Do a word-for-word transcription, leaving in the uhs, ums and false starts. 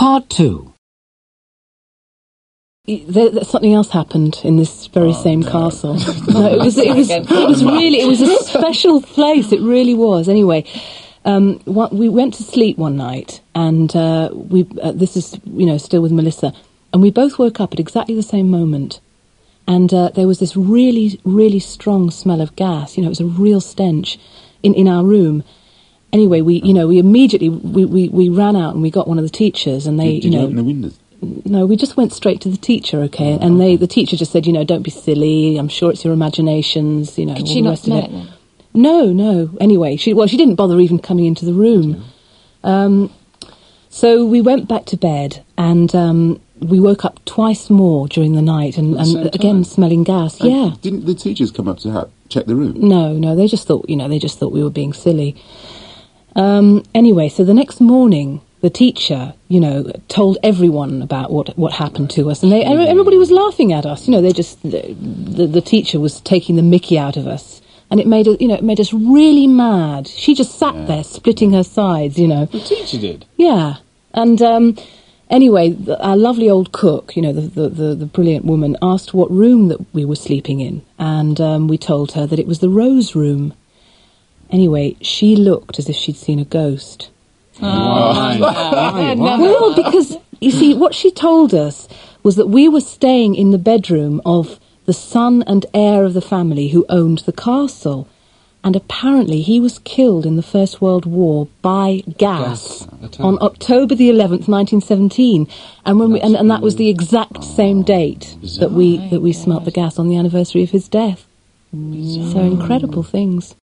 Part two. There, there, something else happened in this very oh, same no. castle. No, it was, it was, it was really, it was a special place. It really was. Anyway, um, what, we went to sleep one night, and uh, we. Uh, this is, you know, still with Melissa, and we both woke up at exactly the same moment, and uh, there was this really, really strong smell of gas. You know, it was a real stench in in our room. Anyway, we, you know, we immediately we, we, we ran out and we got one of the teachers, and they, did, did you know, you open the windows? No, we just went straight to the teacher, okay? Oh, and they, okay. the teacher just said, you know, don't be silly. I'm sure it's your imaginations, you know. Could all she the not rest smell of it then? No, no. Anyway, she well, she didn't bother even coming into the room. Um, so we went back to bed, and um, we woke up twice more during the night, and, At the and same again time? smelling gas. And yeah. Didn't the teachers come up to ha- check the room? No, no. They just thought, you know, they just thought we were being silly. Um, anyway, so the next morning, the teacher, you know, told everyone about what what happened to us, and they everybody was laughing at us. You know, they just the, the, the teacher was taking the mickey out of us, and it made us, you know, it made us really mad. She just sat Yeah. there splitting her sides, you know. The teacher did. Yeah, and um, anyway, the, our lovely old cook, you know, the, the the the brilliant woman, asked what room that we were sleeping in, and um, we told her that it was the Rose Room. Anyway, she looked as if she'd seen a ghost. Why? Why? Why? Well, because, you see, what she told us was that we were staying in the bedroom of the son and heir of the family who owned the castle. And apparently he was killed in the First World War by gas, Gas, at the time. on October the eleventh, nineteen seventeen. And when we, and, and that was the exact same date that we, that we smelt the gas on the anniversary of his death. So incredible things.